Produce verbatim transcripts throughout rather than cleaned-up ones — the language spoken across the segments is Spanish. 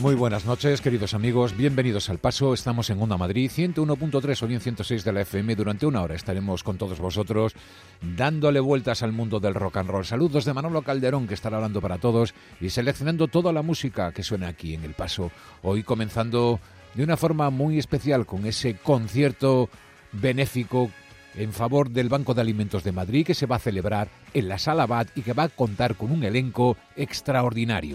Muy buenas noches, queridos amigos. Bienvenidos al Paso. Estamos en Onda Madrid, ciento uno punto tres o bien ciento seis de la F M. Durante una hora estaremos con todos vosotros dándole vueltas al mundo del rock and roll. Saludos de Manolo Calderón, que estará hablando para todos y seleccionando toda la música que suena aquí en El Paso. Hoy comenzando de una forma muy especial con ese concierto benéfico en favor del Banco de Alimentos de Madrid que se va a celebrar en la Sala Bat y que va a contar con un elenco extraordinario.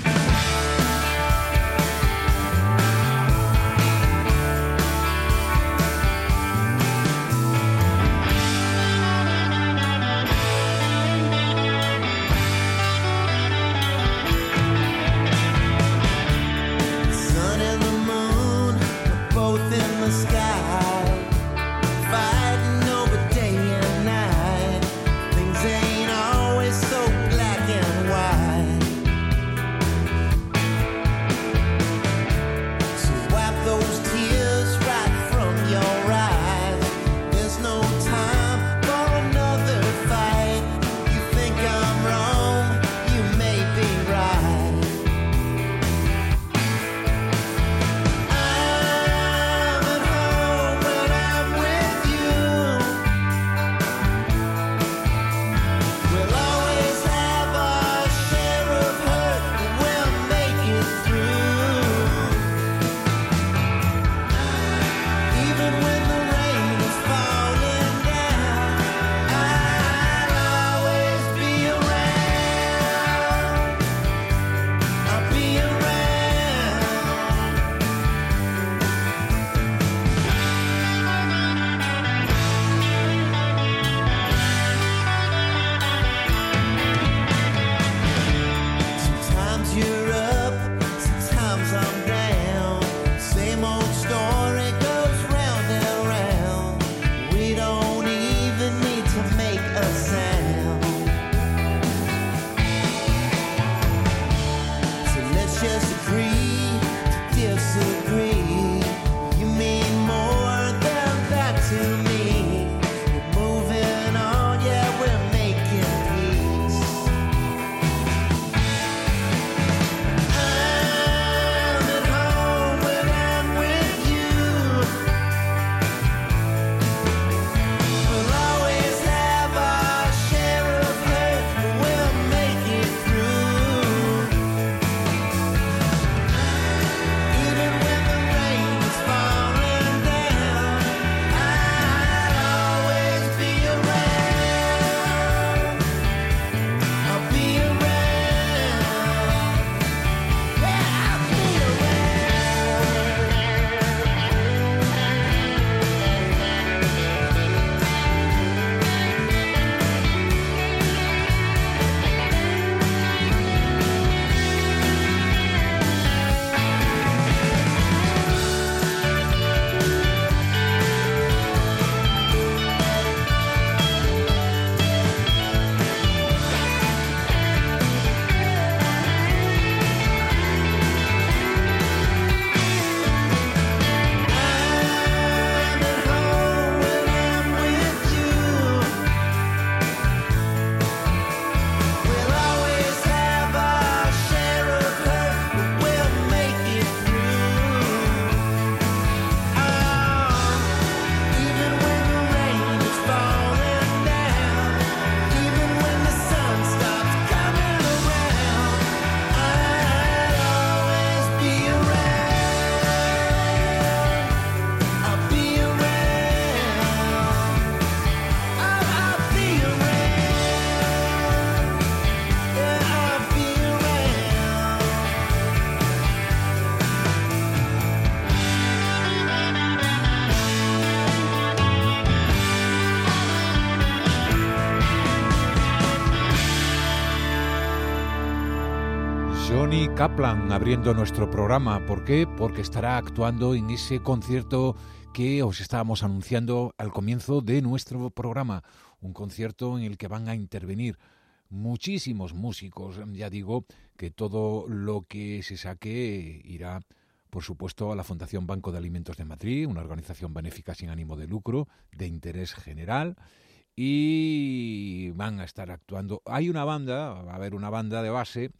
Johnny Kaplan abriendo nuestro programa. ¿Por qué? Porque estará actuando en ese concierto que os estábamos anunciando al comienzo de nuestro programa. Un concierto en el que van a intervenir muchísimos músicos. Ya digo que todo lo que se saque irá, por supuesto, a la Fundación Banco de Alimentos de Madrid, una organización benéfica sin ánimo de lucro, de interés general, y van a estar actuando. Hay una banda, va a haber una banda de base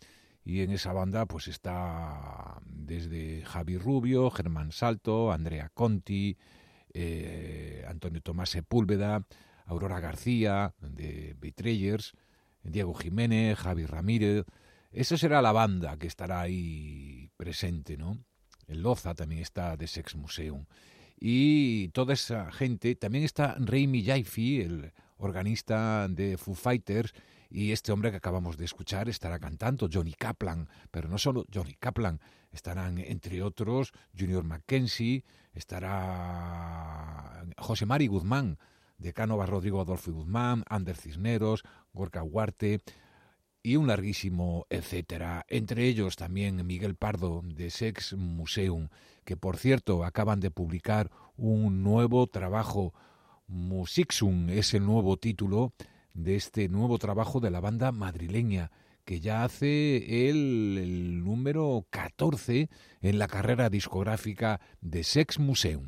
y en esa banda pues está desde Javi Rubio, Germán Salto, Andrea Conti, eh, Antonio Tomás Sepúlveda, Aurora García de Betrayers, Diego Jiménez, Javi Ramírez. Esa será la banda que estará ahí presente, ¿no? El Loza también está de Sex Museum. Y toda esa gente, también está Raimi Jaifi, el organista de Foo Fighters, y este hombre que acabamos de escuchar estará cantando, Johnny Kaplan, pero no solo Johnny Kaplan, estarán entre otros Junior Mackenzie, estará José Mari Guzmán, de Cánovas Rodrigo Adolfo Guzmán, Ander Cisneros, Gorka Huarte y un larguísimo etcétera. Entre ellos también Miguel Pardo de Sex Museum, que por cierto acaban de publicar un nuevo trabajo. Musixum es el nuevo título de este nuevo trabajo de la banda madrileña, que ya hace el, el número catorce en la carrera discográfica de Sex Museum.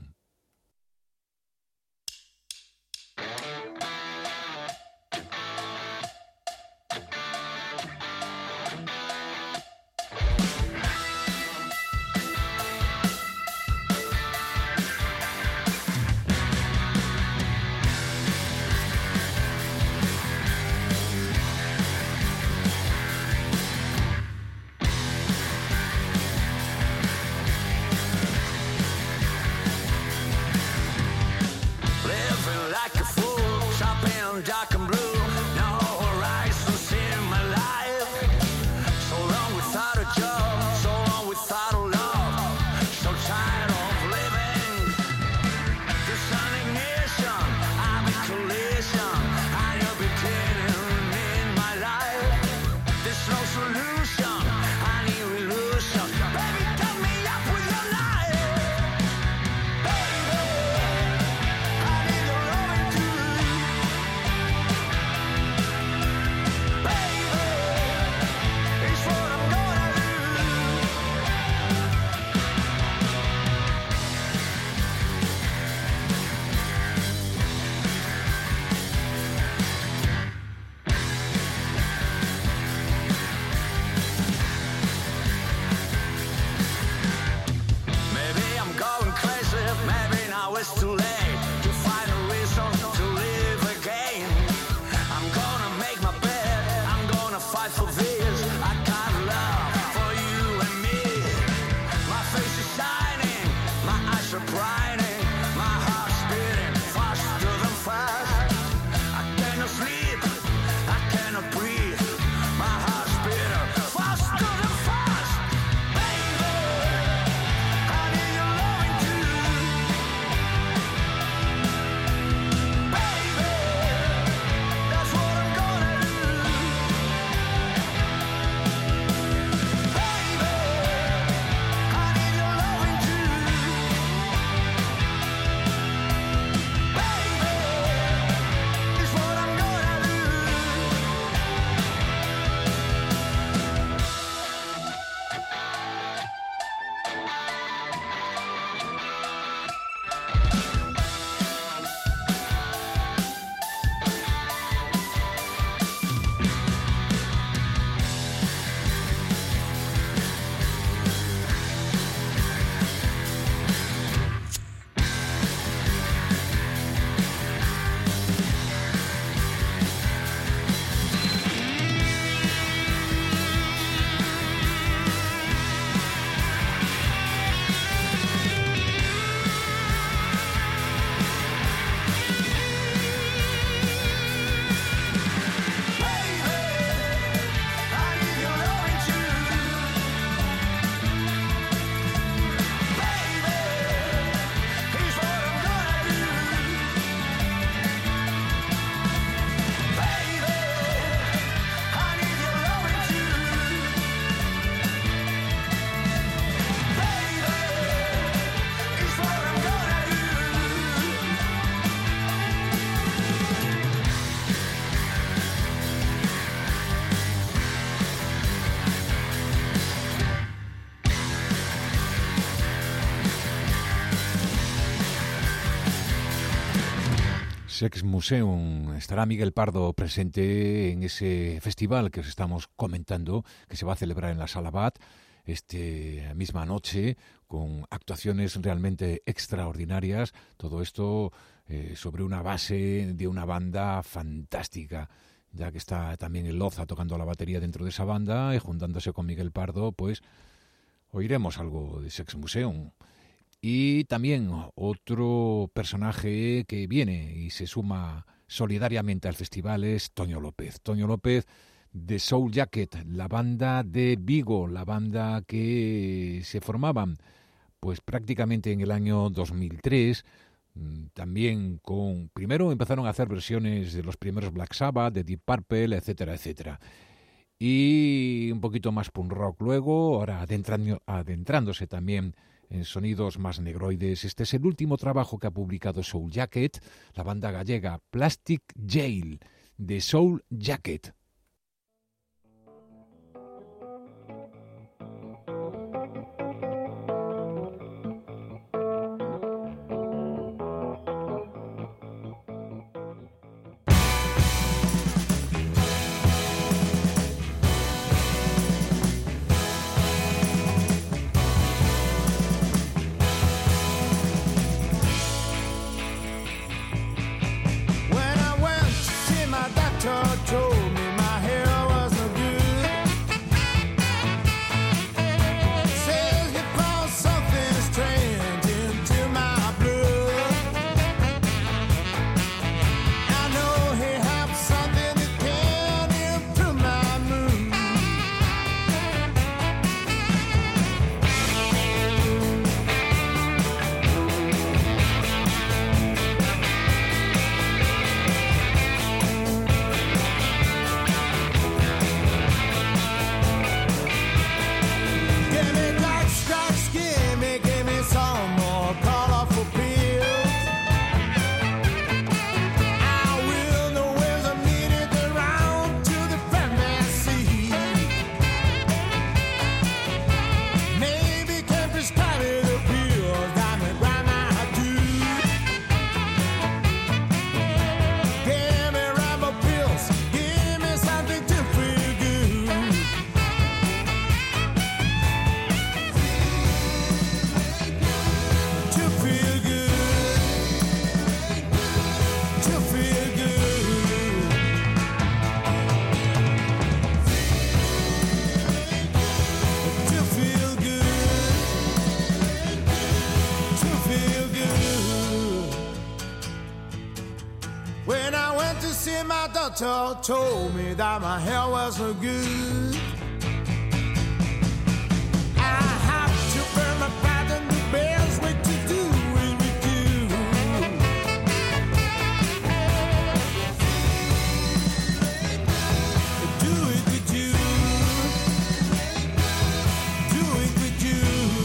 Sex Museum. Estará Miguel Pardo presente en ese festival que os estamos comentando, que se va a celebrar en la Sala Bat esta misma noche, con actuaciones realmente extraordinarias. Todo esto eh, sobre una base de una banda fantástica, ya que está también el Loza tocando la batería dentro de esa banda y juntándose con Miguel Pardo, pues oiremos algo de Sex Museum. Y también otro personaje que viene y se suma solidariamente al festival es Toño López. Toño López de Soul Jacket, la banda de Vigo, la banda que se formaban pues prácticamente en el año dos mil tres, también con... Primero empezaron a hacer versiones de los primeros Black Sabbath, de Deep Purple, etcétera, etcétera. Y un poquito más punk rock luego, ahora adentrando, adentrándose también en sonidos más negroides. Este es el último trabajo que ha publicado Soul Jacket, la banda gallega Plastic Jail, de Soul Jacket. Told me that my hair was no good. I have to burn my pride and the best way to do it with you. Do it with you. Do it with you.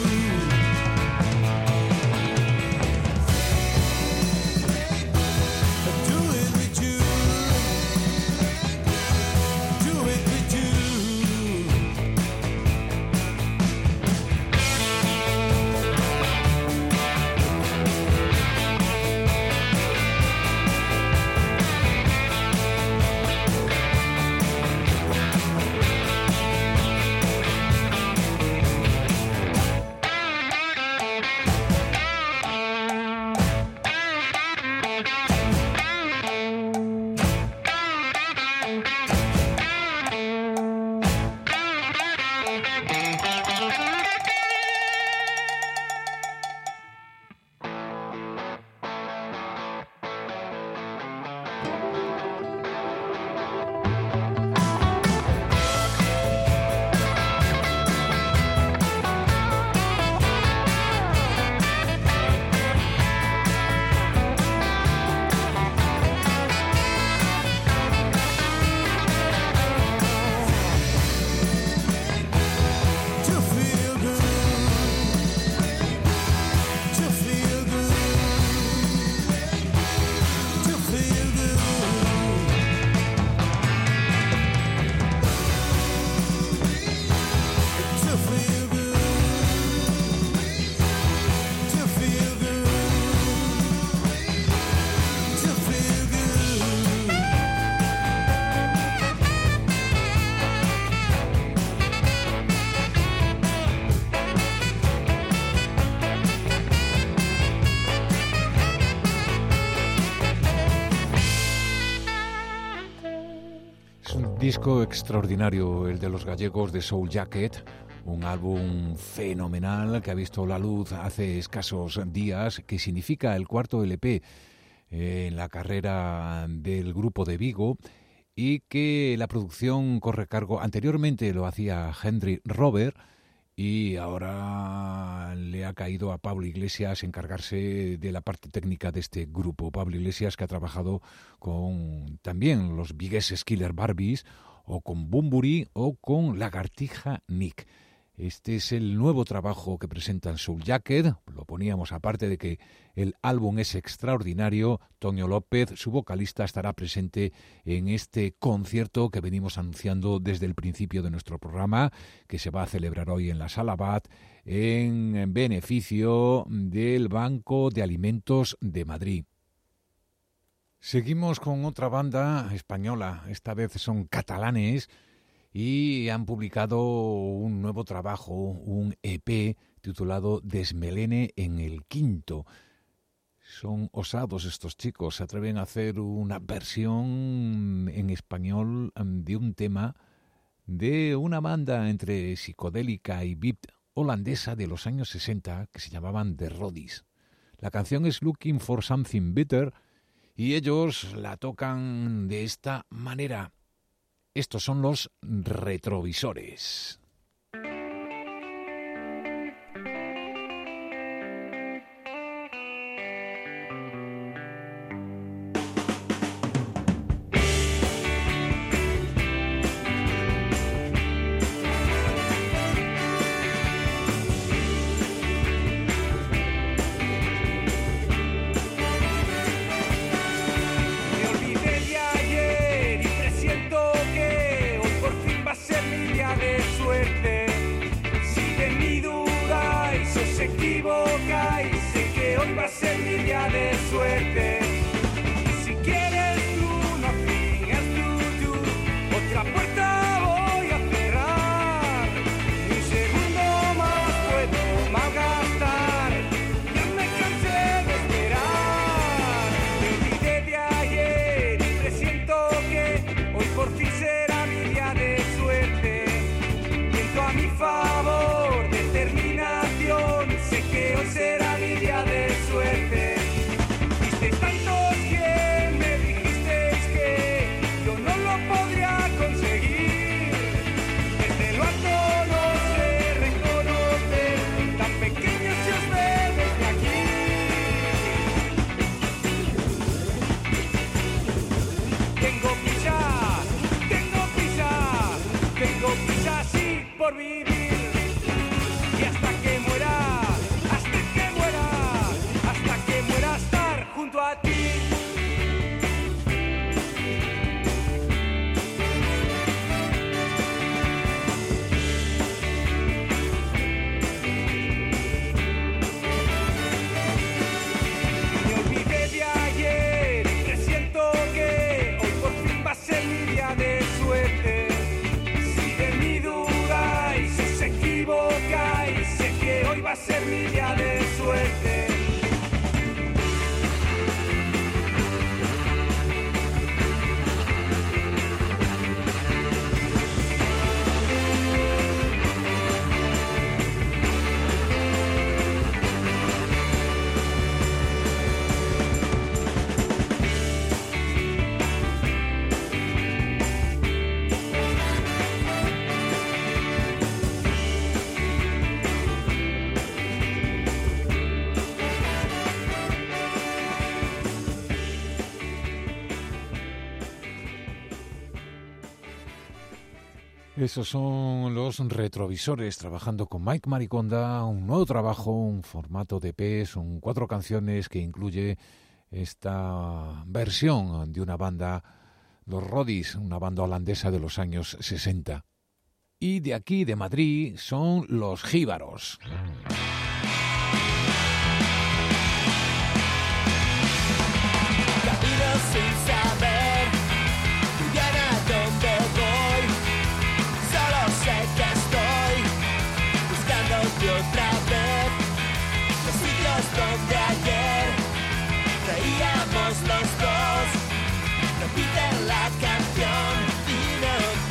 Do it with you. Disco extraordinario, el de los gallegos de Soul Jacket, un álbum fenomenal que ha visto la luz hace escasos días, que significa el cuarto L P eh, en la carrera del grupo de Vigo, y que la producción corre cargo, anteriormente lo hacía Henry Robert, y ahora le ha caído a Pablo Iglesias encargarse de la parte técnica de este grupo. Pablo Iglesias, que ha trabajado con también los vigueses Killer Barbies, o con Bunbury, o con Lagartija Nick. Este es el nuevo trabajo que presentan Soul Jacket. Lo poníamos, aparte de que el álbum es extraordinario. Toño López, su vocalista, estará presente en este concierto que venimos anunciando desde el principio de nuestro programa, que se va a celebrar hoy en la Sala Bat, en beneficio del Banco de Alimentos de Madrid. Seguimos con otra banda española, esta vez son catalanes, y han publicado un nuevo trabajo, un E P titulado Desmelene en el quinto. Son osados estos chicos, se atreven a hacer una versión en español de un tema de una banda entre psicodélica y beat holandesa de los años sesenta que se llamaban The Roddies. La canción es Looking for Something Better y ellos la tocan de esta manera. Estos son los Retrovisores. Esos son los Retrovisores, trabajando con Mike Mariconda, un nuevo trabajo, un formato de E P, son cuatro canciones que incluye esta versión de una banda, los Roddies, una banda holandesa de los años sesenta. Y de aquí, de Madrid, son los Jíbaros. Camino sin saber muy bien a dónde voy, solo sé que estoy buscándote otra vez. Los sitios donde ayer reíamos los dos repiten la canción. Dime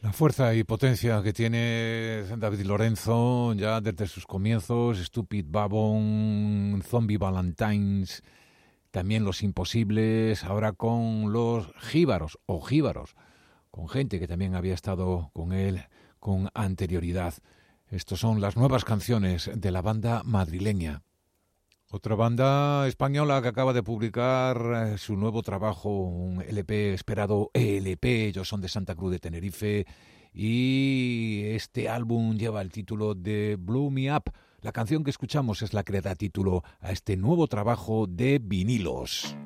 La fuerza y potencia que tiene David Lorenzo ya desde sus comienzos, Stupid Babon, Zombie Valentines, también Los Imposibles, ahora con los Jíbaros o Jíbaros, con gente que también había estado con él con anterioridad. Estas son las nuevas canciones de la banda madrileña. Otra banda española que acaba de publicar eh, su nuevo trabajo, un L P esperado E L P, ellos son de Santa Cruz de Tenerife y este álbum lleva el título de Blow Me Up. La canción que escuchamos es la que le da título a este nuevo trabajo de Vinilos.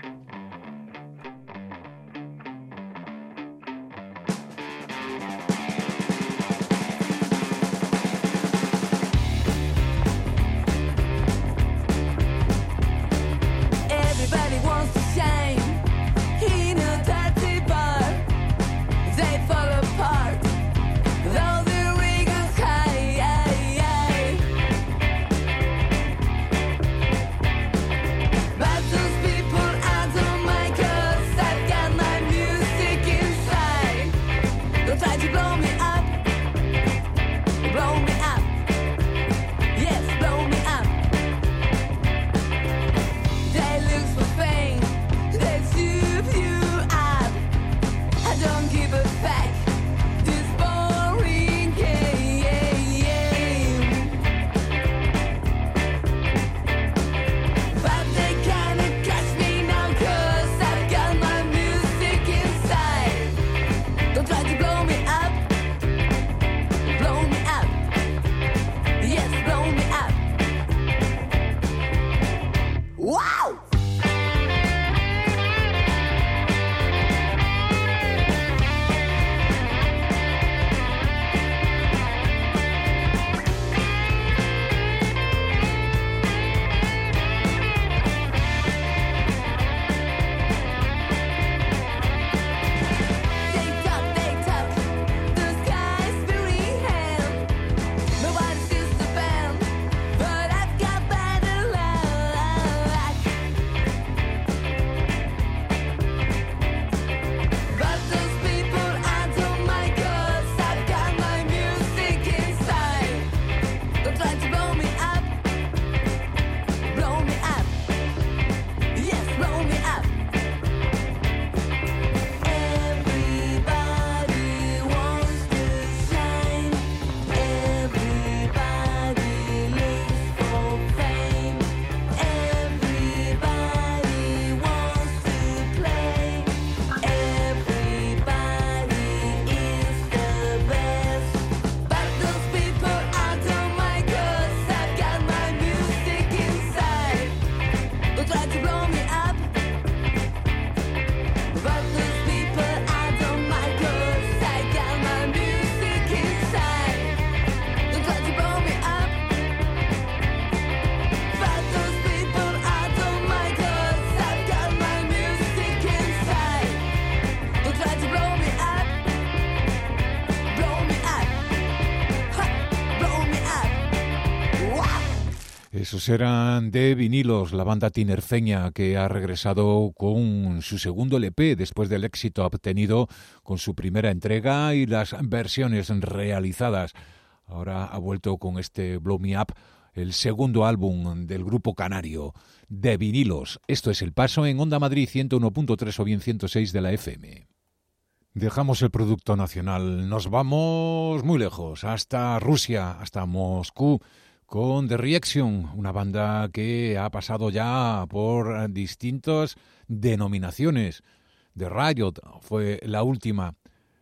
Esos eran de Vinilos, la banda tinerfeña que ha regresado con su segundo L P después del éxito obtenido con su primera entrega y las versiones realizadas. Ahora ha vuelto con este Blow Me Up, el segundo álbum del grupo canario de Vinilos. Esto es El Paso en Onda Madrid ciento uno punto tres o bien ciento seis de la F M. Dejamos el producto nacional, nos vamos muy lejos, hasta Rusia, hasta Moscú, con The Reaction, una banda que ha pasado ya por distintas denominaciones. The Riot fue la última.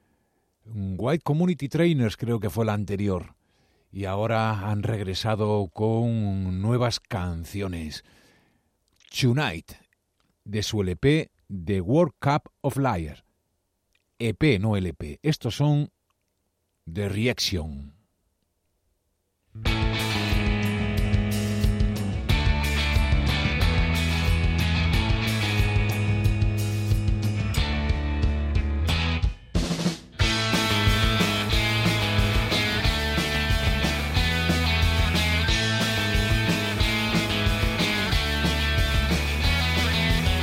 White Community Trainers creo que fue la anterior. Y ahora han regresado con nuevas canciones. Tonight, de su L P The World Cup of Liars. E P, no L P. Estos son The Reaction.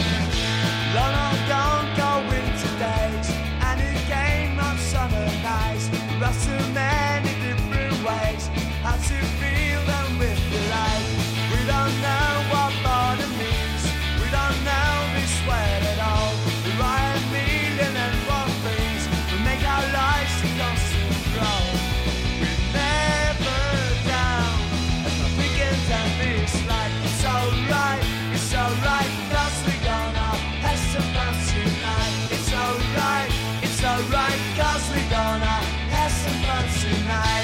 Long ago, go winter days, and a game of summer nights. us in many different ways. How to feel them with the light. We don't know what boredom means. We don't know this word at all. We write a million and one things. We make our lives a constant grow. We're never down. As my weekends and this light. It's alright, it's alright, cause we're gonna have some fun tonight. It's alright, it's alright, cause we're gonna have some fun tonight.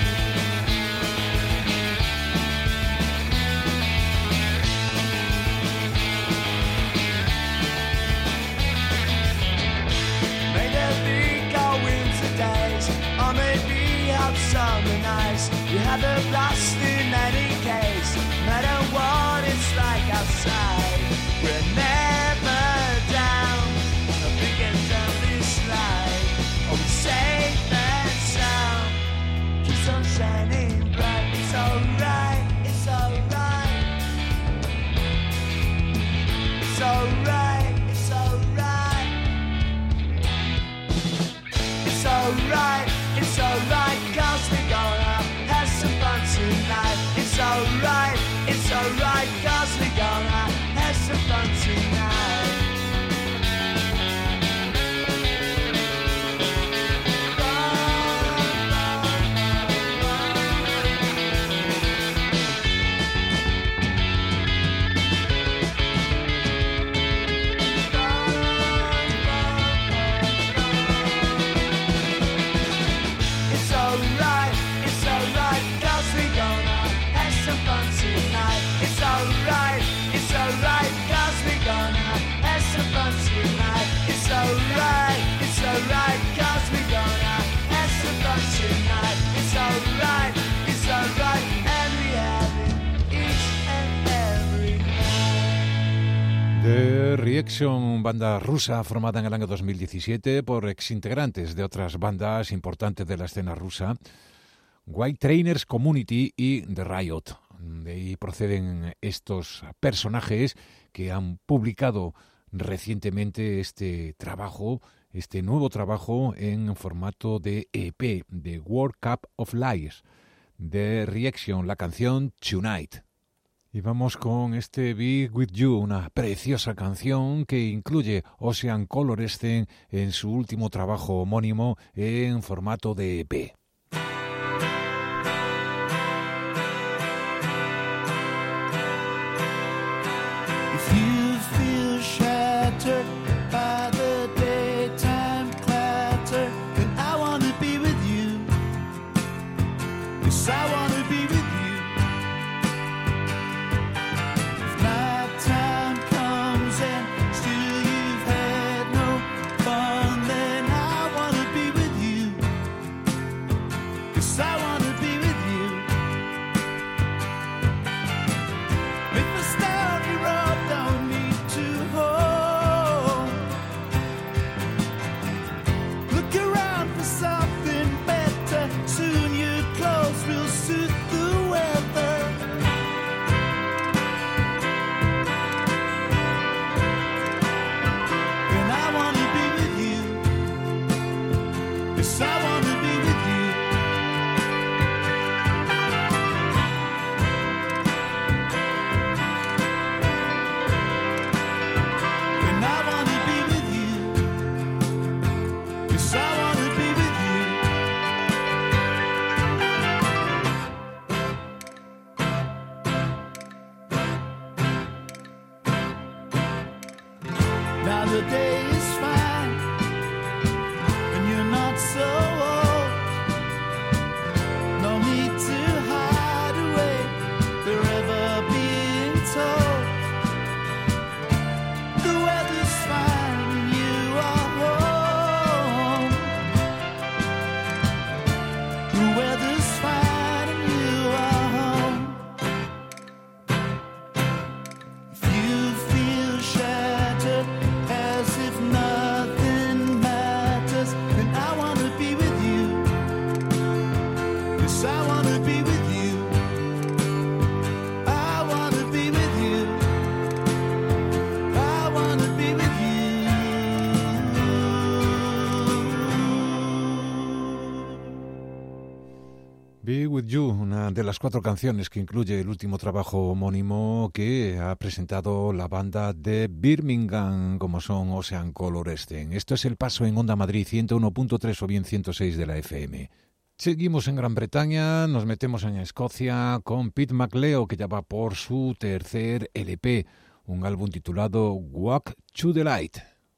Or maybe have summer nights. You have a blast in any case. No matter what it's like outside, we're never down. No begins on this light. Oh, we safe and sound. Keeps on shining bright. It's alright, it's alright. It's alright, it's alright. It's alright. It's alright, cause we're gonna have some fun tonight. It's alright, it's alright, cause we're gonna have some fun tonight. The Reaction, banda rusa formada en el año dos mil diecisiete por exintegrantes de otras bandas importantes de la escena rusa, White Trainers Community y The Riot. De ahí proceden estos personajes que han publicado recientemente este trabajo, este nuevo trabajo en formato de E P, de World Cup of Lies, de Reaction, la canción Tonight. Y vamos con este Be With You, una preciosa canción que incluye Ocean Colorescent en su último trabajo homónimo en formato de E P. If you feel shattered by the daytime clatter, then I wanna be with you. Yes, I wanna be with you. If nighttime comes and still you've had no fun, then I wanna be with you. Be With You, una de las cuatro canciones que incluye el último trabajo homónimo que ha presentado la banda de Birmingham, como son Ocean Color Esten. Esto es El Paso en Onda Madrid ciento uno punto tres o bien ciento seis de la F M. Seguimos en Gran Bretaña, nos metemos en Escocia con Pete McLeod, que ya va por su tercer L P, un álbum titulado Walk to the Light.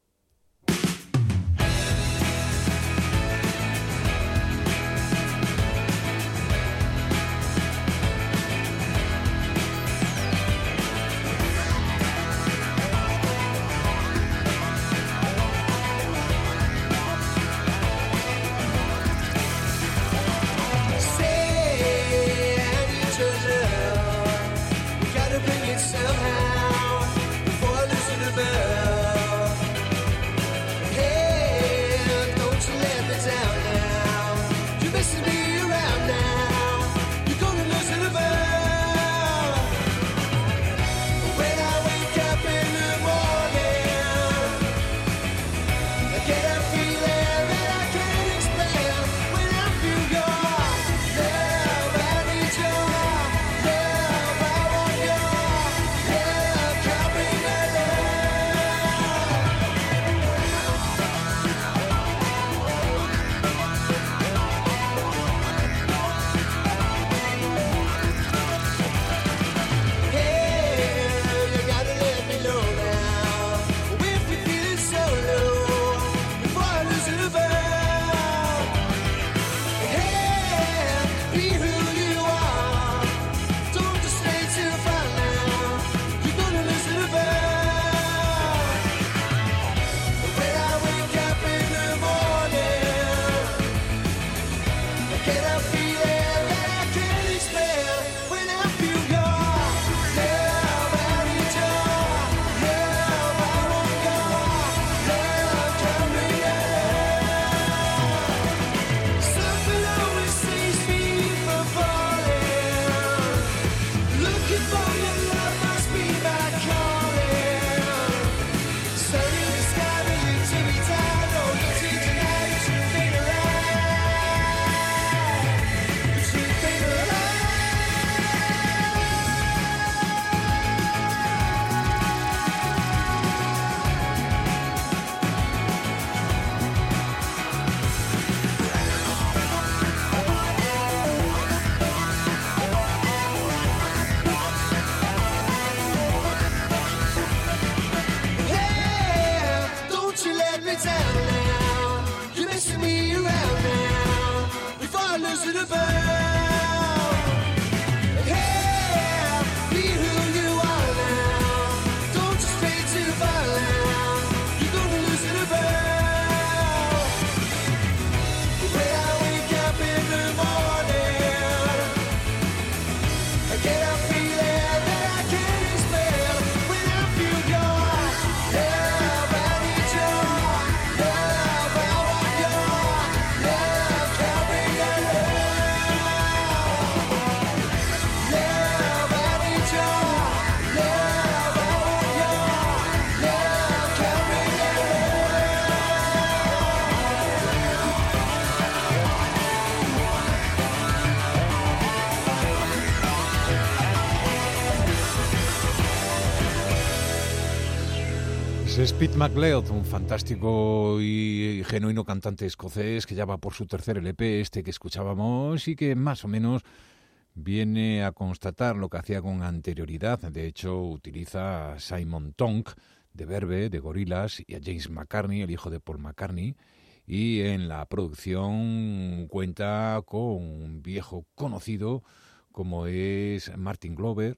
Es Pete McLeod, un fantástico y genuino cantante escocés que ya va por su tercer L P, este que escuchábamos, y que más o menos viene a constatar lo que hacía con anterioridad. De hecho, utiliza a Simon Tonk de Verve, de Gorillaz, y a James McCartney, el hijo de Paul McCartney, y en la producción cuenta con un viejo conocido como es Martin Glover,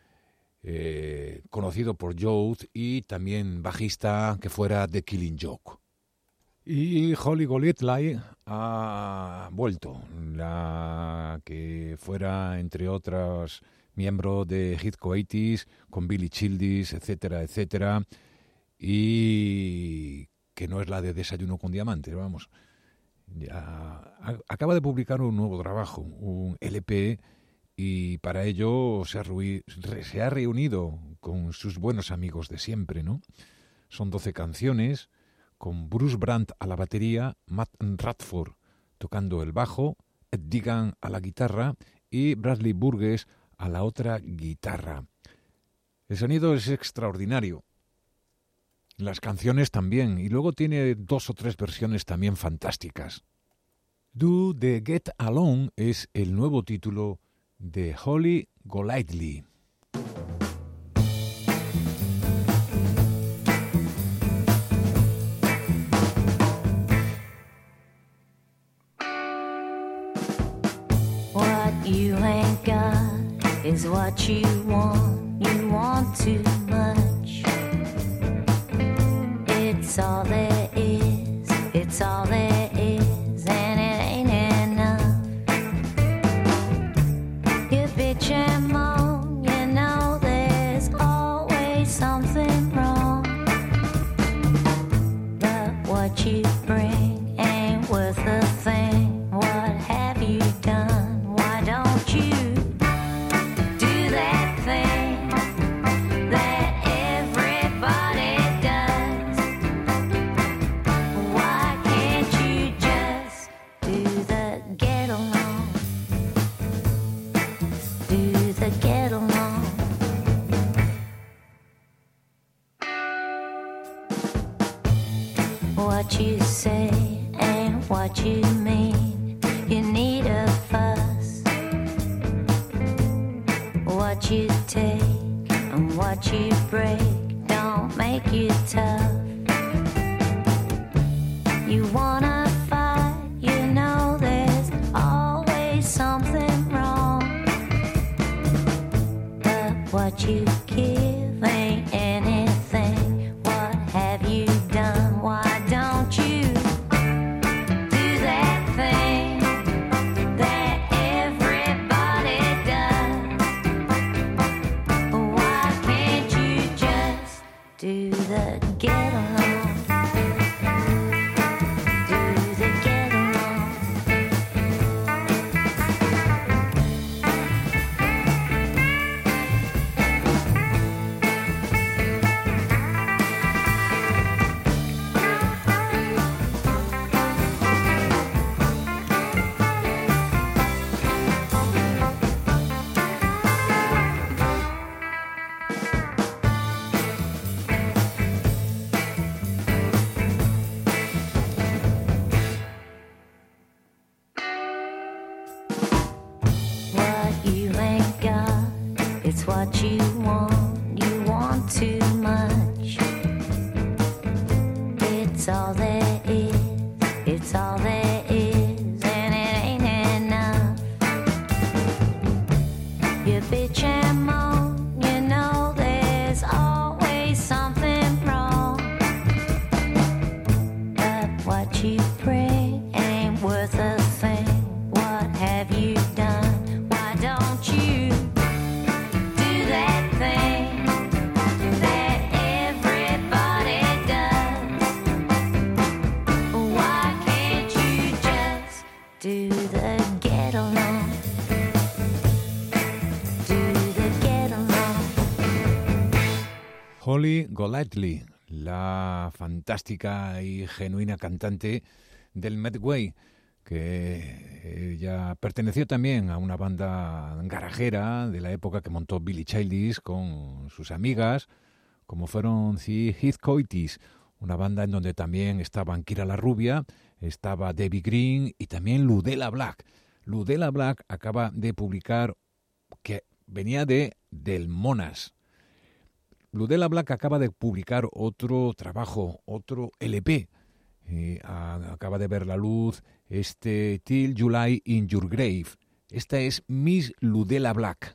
Eh, conocido por Youth, y también bajista que fuera de Killing Joke. Y Holly Golightly ha vuelto, la que fuera, entre otras, miembro de Hit Coatis, con Billy Childish, etcétera, etcétera, y que no es la de Desayuno con Diamantes, vamos. Ya, acaba de publicar un nuevo trabajo, un L P, y para ello se ha, ruí, se ha reunido con sus buenos amigos de siempre, ¿no? Son doce canciones, con Bruce Brandt a la batería, Matt Radford tocando el bajo, Digan a la guitarra y Bradley Burgess a la otra guitarra. El sonido es extraordinario. Las canciones también. Y luego tiene dos o tres versiones también fantásticas. Do the Get Along es el nuevo título de Holly Golightly. What you ain't got is what you want. You want too much. It's all there is. It's all there is, and it ain't enough. You bitch and moan. You know there's always something wrong. But what you bring ain't worth a thing. What have you done? Why don't you do that thing that everybody does? Why can't you just do the get along? Do the get along. What you say ain't what you mean. You need a fuss. What you take and what you break don't make you tough. You wanna fight, you know there's always something wrong. But what you give ain't anything. What have you done? Why don't you do that thing that everybody does? Why can't you just do the get along? Do the get along. What you ain't got, it's what you want. You want too much. It's all there is. It's all there is, and it ain't enough. You bitch and moan. You know there's always something wrong. But what you bring ain't worth a thing. What have you done? Why don't you do that thing that everybody does? Why can't you just do the get along? Do the get along. Holly Golightly, la fantástica y genuina cantante del Medway, que ella perteneció también a una banda garajera de la época que montó Billy Childish con sus amigas, como fueron The Heathcoities, una banda en donde también estaban Kira la Rubia, estaba Debbie Green y también Ludella Black. Ludella Black acaba de publicar, que venía de Del Monas. Ludella Black acaba de publicar otro trabajo, otro L P. Eh, a, acaba de ver la luz este Till You Lie in Your Grave. Esta es Miss Ludella Black.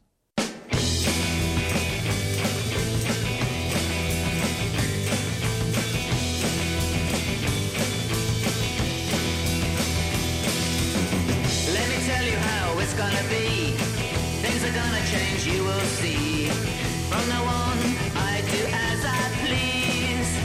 Let me tell you how it's gonna be. Things are gonna change, you will see. From now on, I do as I please.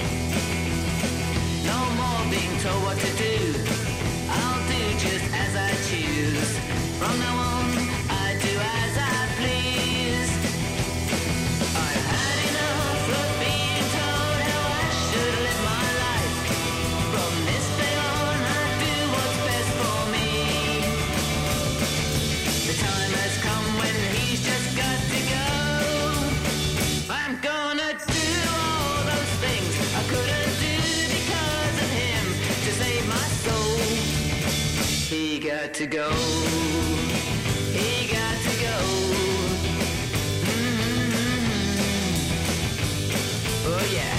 No more being told what to do. I'll do just as I choose. From now on, I do as I please. I've had enough of being told how I should live my life. From this day on, I do what's best for me. got to go. He got to go. Mm-hmm. Oh yeah.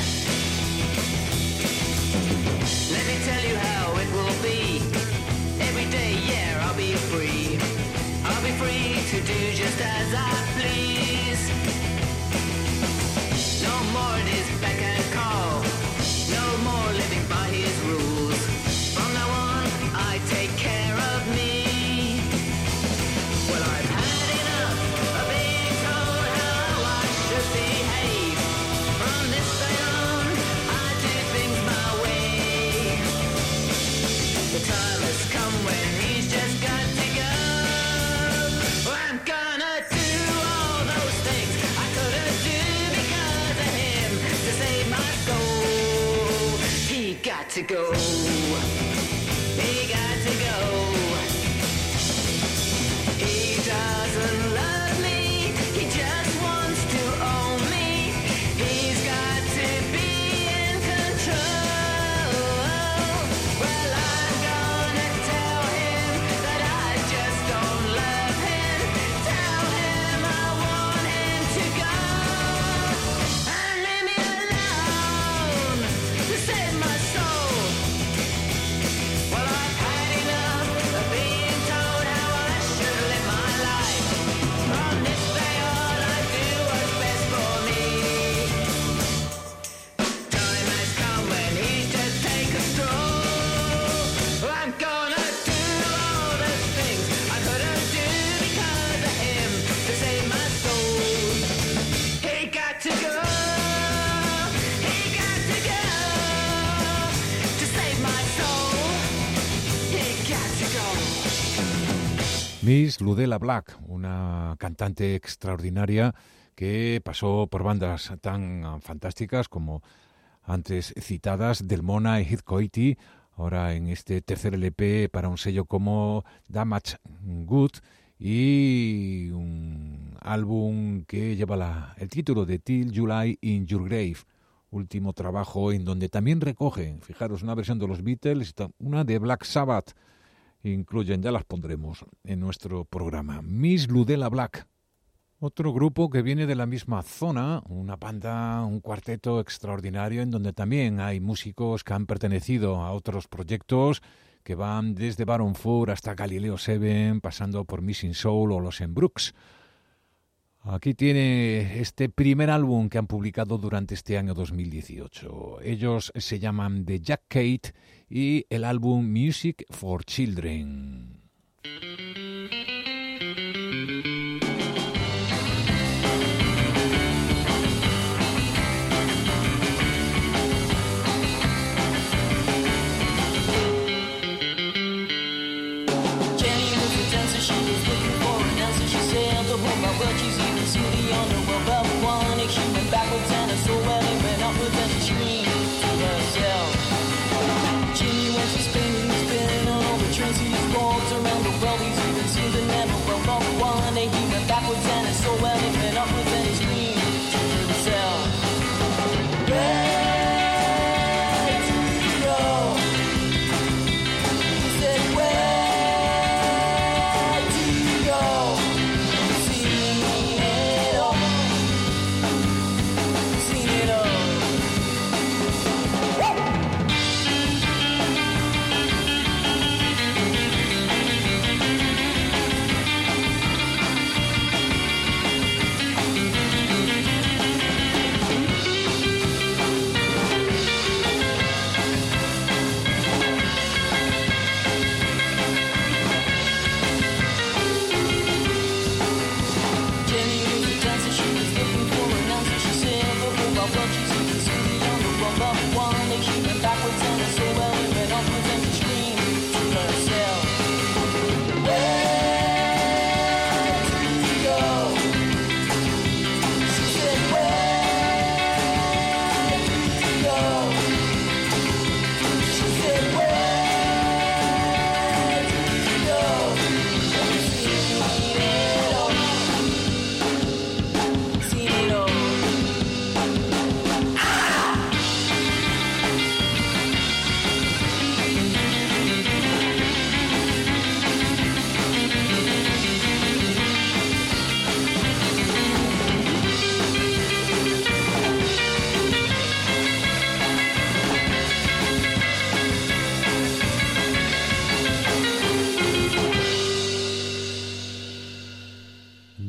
Let me tell you how it will be. Every day, yeah, I'll be free. I'll be free to do just as I please. No more this beck and call. No more living by his rules. From now on, I take care of me. Well, I've had enough of being told how I should behave. From this day on, I do things my way. The time has come when he's just got to go. I'm gonna do all those things I couldn't do because of him to save my soul. He got to go. He got to go. He doesn't love me. He just wants to own me. He's got to be in control. Well, I'm gonna tell him that I just don't love him. Tell him I want him to go. And leave me alone to save my soul. Well, I've had enough of being told how I should live my life. From this day on, I do what's best for me. Time has come when he's just take a stroll. I'm gonna do all the things I couldn't do because of him to save my soul. He got to go. He got to go to save my soul. He got to go. Miss Ludella Black, una cantante extraordinaria que pasó por bandas tan ah, fantásticas como antes citadas, Delmona y Heath Coity, ahora en este tercer L P para un sello como Damage Good, y un álbum que lleva la- el título de Till July in Your Grave, último trabajo en donde también recogen, fijaros, una versión de los Beatles, una de Black Sabbath, incluyen, ya las pondremos en nuestro programa. Miss Ludella Black, otro grupo que viene de la misma zona, una banda, un cuarteto extraordinario en donde también hay músicos que han pertenecido a otros proyectos que van desde Baron Four hasta Galileo Seven, pasando por Missing Soul o los Embrooks. Aquí tiene este primer álbum que han publicado durante este año dos mil dieciocho. Ellos se llaman The Jack Kate y el álbum Music for Children. Jenny was the dancer, she was looking for an answer. She sailed the whole my world, she's even seen the underworld. But one day she went backwards and her soul well, it went upwards and she screamed to herself. Jimmy went to spinning, spinning on all the trains, he walks around the world, he's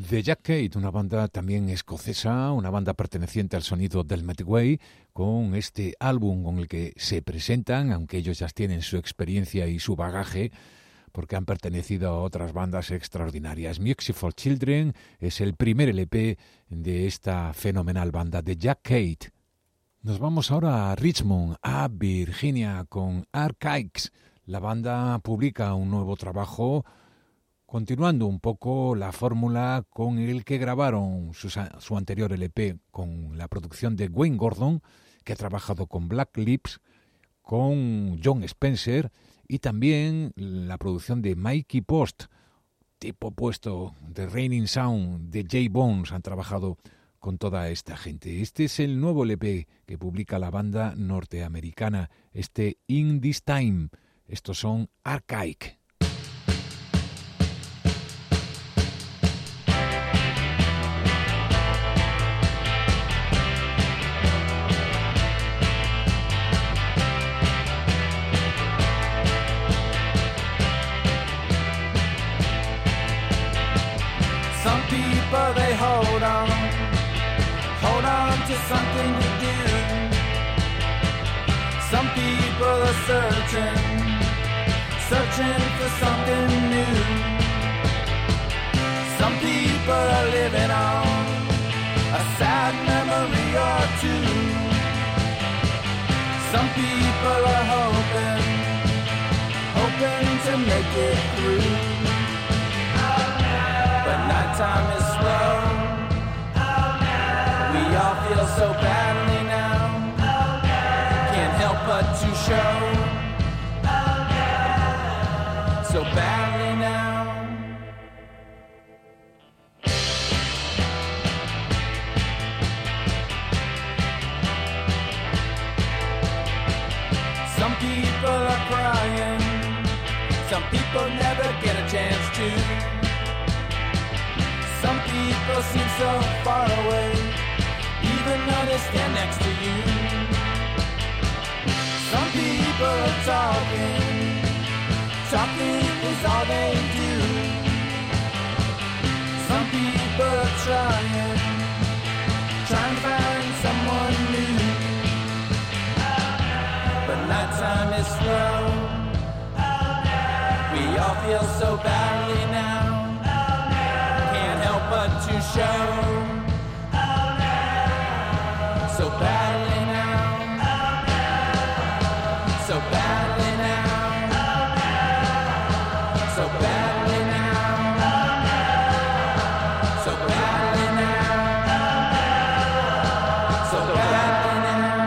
The Jack Cade, una banda también escocesa, una banda perteneciente al sonido del Medway, con este álbum con el que se presentan, aunque ellos ya tienen su experiencia y su bagaje, porque han pertenecido a otras bandas extraordinarias. Music for Children es el primer L P de esta fenomenal banda, The Jack Cade. Nos vamos ahora a Richmond, a Virginia, con Archaix. La banda publica un nuevo trabajo, continuando un poco la fórmula con el que grabaron su, su anterior L P, con la producción de Wayne Gordon, que ha trabajado con Black Lips, con John Spencer, y también la producción de Mikey Post, tipo opuesto de Raining Sound, de J Bones. Han trabajado con toda esta gente. Este es el nuevo L P que publica la banda norteamericana, este In This Time. Estos son Archaix. Some people they hold on, hold on to something to do. Some people are searching, searching for something new. Some people are living on a sad memory or two. Some people are hoping, hoping to make it through. But nighttime is slow. We all feel so badly now. Can't help but to show so badly now. Some people are crying. Some people never get a chance to. Some people seem so far away, even though they stand next to you. Some people are talking, talking is all they do. Some people are trying, trying to find someone new. But nighttime is slow. We all feel so badly now. But to show so badly now, so badly now, so badly now, so badly now, so badly now.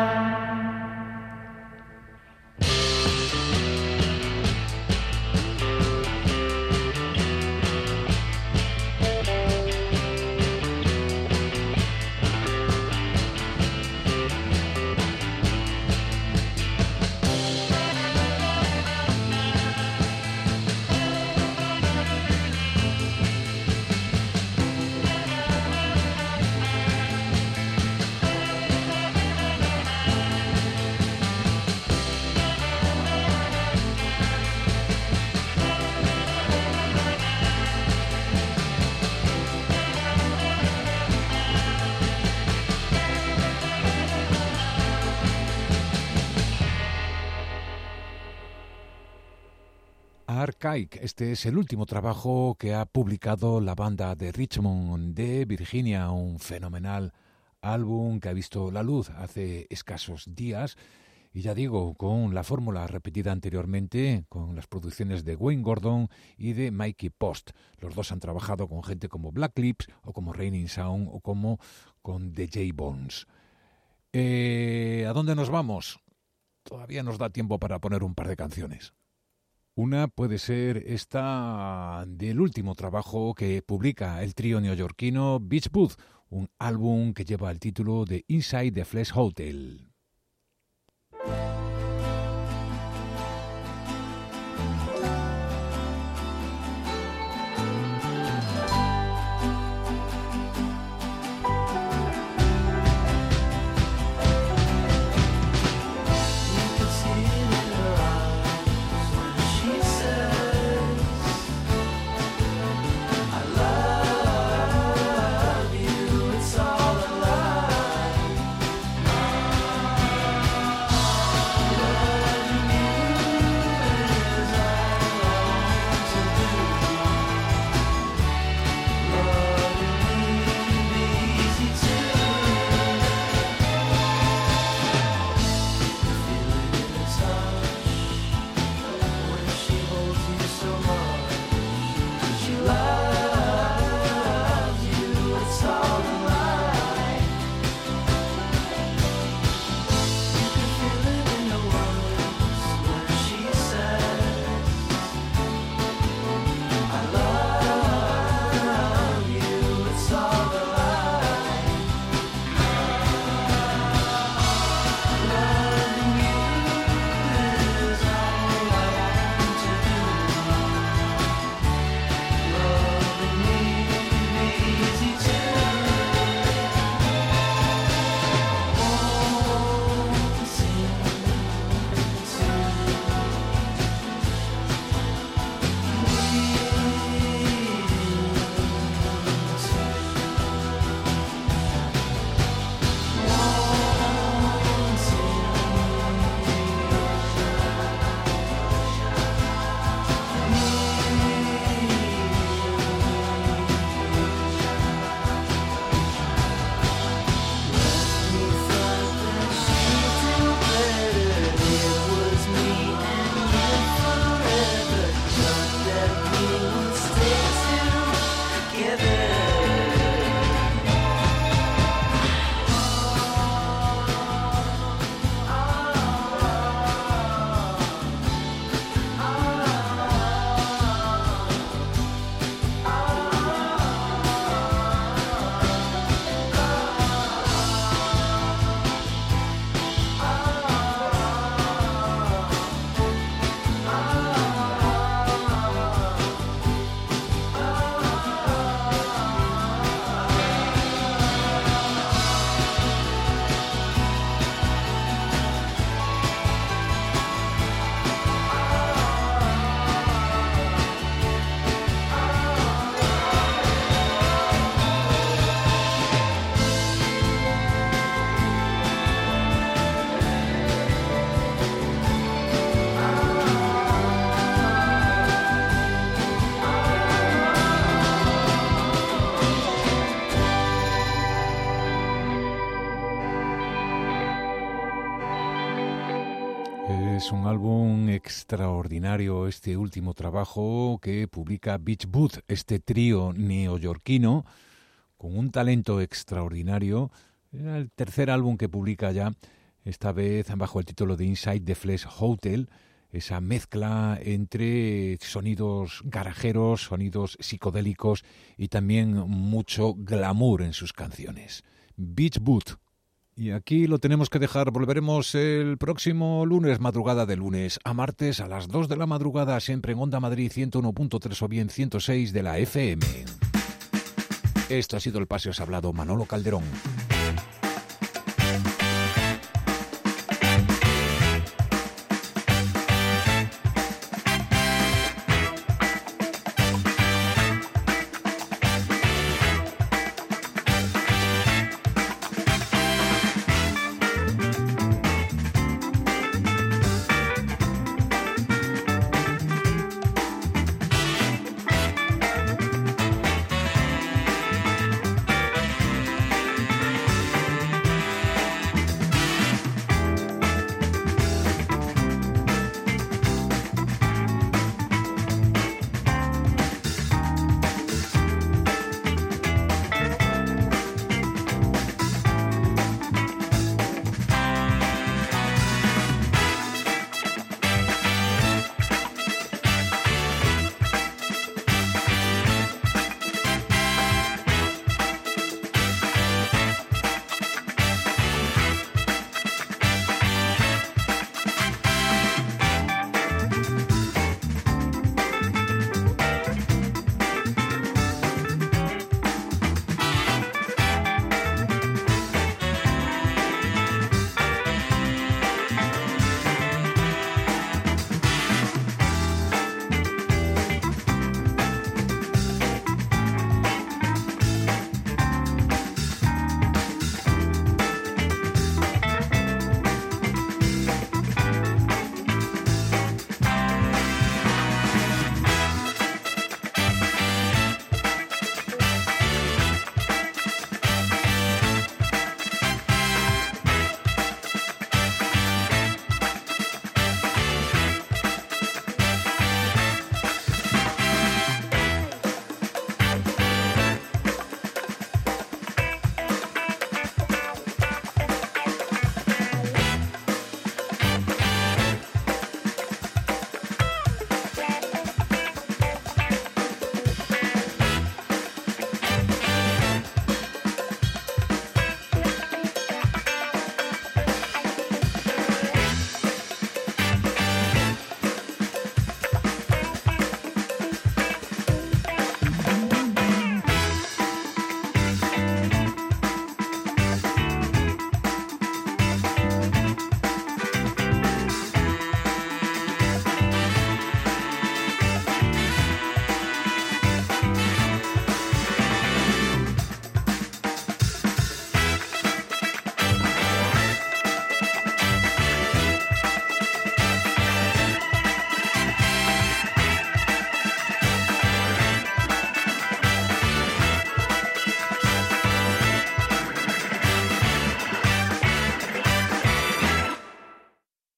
Archaix, este es el último trabajo que ha publicado la banda de Richmond, de Virginia, un fenomenal álbum que ha visto la luz hace escasos días, y ya digo, con la fórmula repetida anteriormente, con las producciones de Wayne Gordon y de Mikey Post. Los dos han trabajado con gente como Black Lips, o como Raining Sound, o como con The J Bones. Eh, ¿A dónde nos vamos? Todavía nos da tiempo para poner un par de canciones. Una puede ser esta del último trabajo que publica el trío neoyorquino Beach Booth, un álbum que lleva el título de Inside the Flesh Hotel. I love Es un álbum extraordinario, este último trabajo que publica Beach Boot, este trío neoyorquino con un talento extraordinario. Era el tercer álbum que publica ya, esta vez bajo el título de Inside the Flesh Hotel, esa mezcla entre sonidos garajeros, sonidos psicodélicos y también mucho glamour en sus canciones. Beach Boot. Y aquí lo tenemos que dejar. Volveremos el próximo lunes, madrugada de lunes a martes a las dos de la madrugada, siempre en Onda Madrid ciento uno punto tres o bien ciento seis de la F M. Esto ha sido El Paseo Hablado, Manolo Calderón.